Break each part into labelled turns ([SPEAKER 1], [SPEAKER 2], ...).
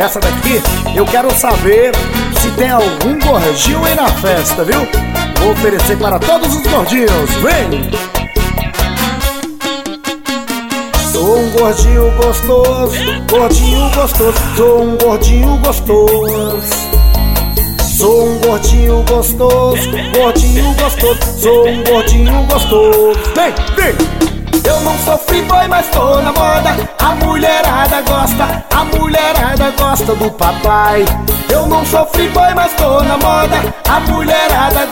[SPEAKER 1] Essa daqui eu quero saber se tem algum gordinho aí na festa, viu? Vou oferecer para todos os gordinhos, vem! Sou um gordinho gostoso, gordinho gostoso. Sou um gordinho gostoso. Sou um gordinho gostoso, gordinho gostoso. Sou um gordinho gostoso. Vem, vem! Eu não sou free boy, mas tô na moda. A mulherada gosta do papai. Eu não sou free boy, mas tô na moda. A mulherada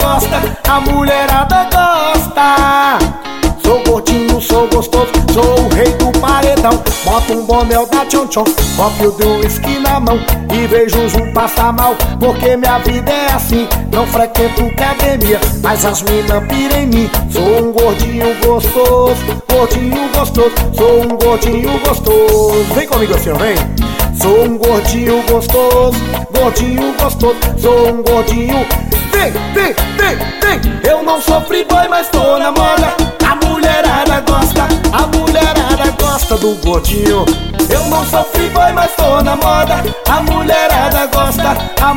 [SPEAKER 1] gosta. Sou gordinho, sou gostoso, sou o rei do paredão. Boto um boné da tchon-tchon, copio de um whisky na mão e vejo um passar mal, porque minha vida é assim. Não frequento academia, mas as minas piram em mim. Sou um gordinho gostoso, gordinho gostoso. Sou um gordinho gostoso. Vem comigo assim, vem. Sou um gordinho gostoso, gordinho gostoso. Sou um gordinho. Vem, vem, vem, vem. Eu não sou free boy, mas tô na moda. A mulherada gosta do gordinho. Eu não sou free boy, mas tô na moda. A mulherada gosta.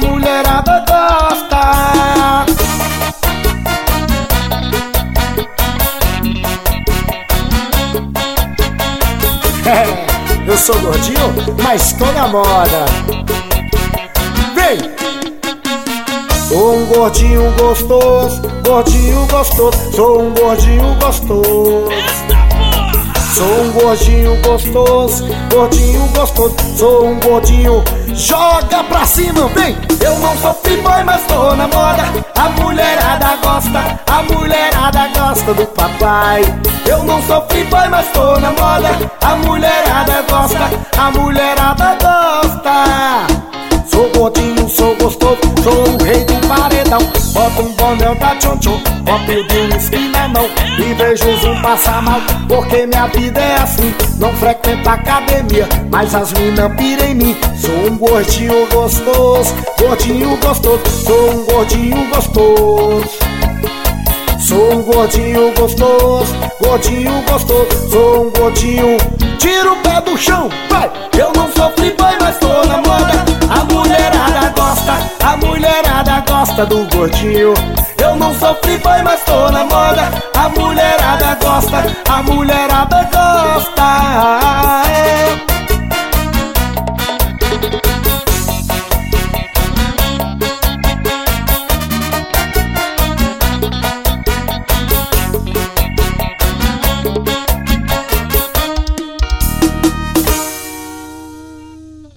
[SPEAKER 1] Eu sou gordinho, mas tô na moda. Vem! Sou um gordinho gostoso, gordinho gostoso. Sou um gordinho gostoso. Sou um gordinho gostoso, gordinho gostoso. Sou um gordinho, joga pra cima, vem! Eu não sou free boy, mas tô na moda. A mulherada gosta do papai. Eu não sou free boy, mas tô na moda. A mulherada gosta. Sou gordinho, sou gostoso, sou o rei do paredão. Boto um boné da tchon-tchon, copio de um whisky na mão e vejo um passar mal, porque minha vida é assim. Não frequento academia, mas as minas piram em mim. Sou um gordinho gostoso, gordinho gostoso. Sou um gordinho gostoso. Sou um gordinho gostoso, gordinho gostoso. Sou um gordinho, tira o pé do chão, vai! Eu não sou free boy, mas tô na moda. A mulherada gosta do gordinho. Eu não sou free boy, mas tô na moda. A mulherada gosta.